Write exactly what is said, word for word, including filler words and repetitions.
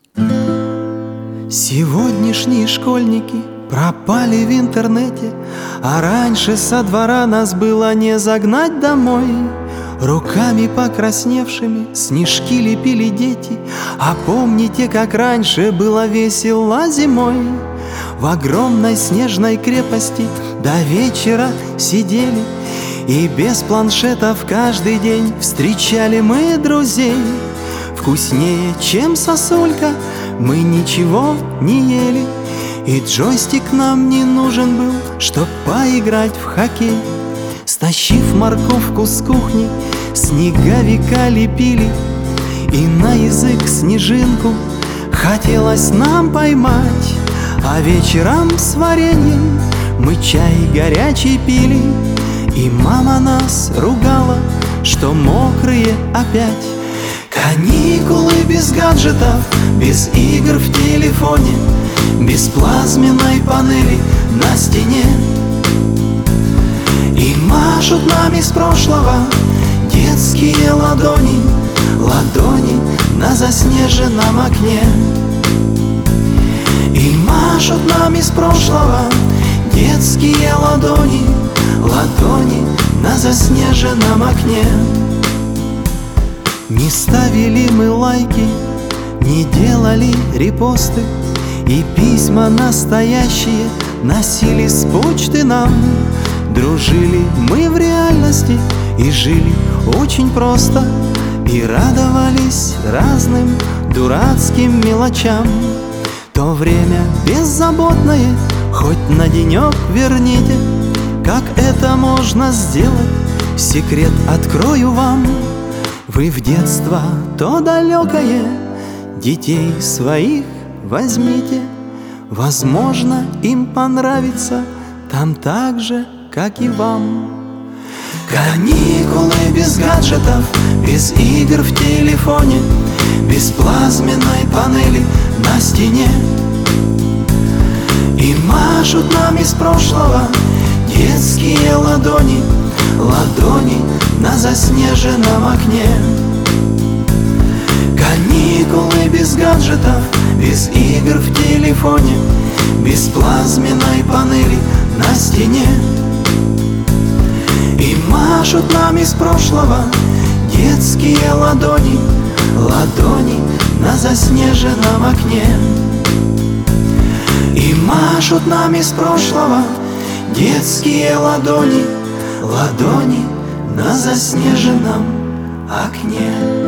Сегодняшние школьники пропали в интернете, а раньше со двора нас было не загнать домой. Руками покрасневшими снежки лепили дети. А помните, как раньше было весело зимой? В огромной снежной крепости до вечера сидели, и без планшетов каждый день встречали мы друзей. Вкуснее, чем сосулька, мы ничего не ели, и джойстик нам не нужен был, чтоб поиграть в хоккей. Стащив морковку с кухни, снеговика лепили, и на язык снежинку хотелось нам поймать. А вечером с вареньем мы чай горячий пили, и мама нас ругала, что мокрые опять. Каникулы без гаджетов, без игр в телефоне, без плазменной панели на стене. И машут нам из прошлого детские ладони, ладони на заснеженном окне. И машут нам из прошлого детские ладони, ладони на заснеженном окне. Не ставили мы лайки, не делали репосты, и письма настоящие носили с почты нам. Дружили мы в реальности и жили очень просто, и радовались разным дурацким мелочам. То время беззаботное хоть на денек верните. Как это можно сделать, секрет открою вам. Вы в детство то далекое детей своих возьмите. Возможно, им понравится там так же, как и вам. Каникулы без гаджетов, без игр в телефоне, без плазменной панели на стене. И машут нам из прошлого детские ладони, ладони на заснеженном окне. Каникулы без гаджетов, без игр в телефоне, без плазменной панели на стене. И машут нам из прошлого детские ладони, ладони на заснеженном окне. И машут нам из прошлого детские ладони, ладони на заснеженном окне.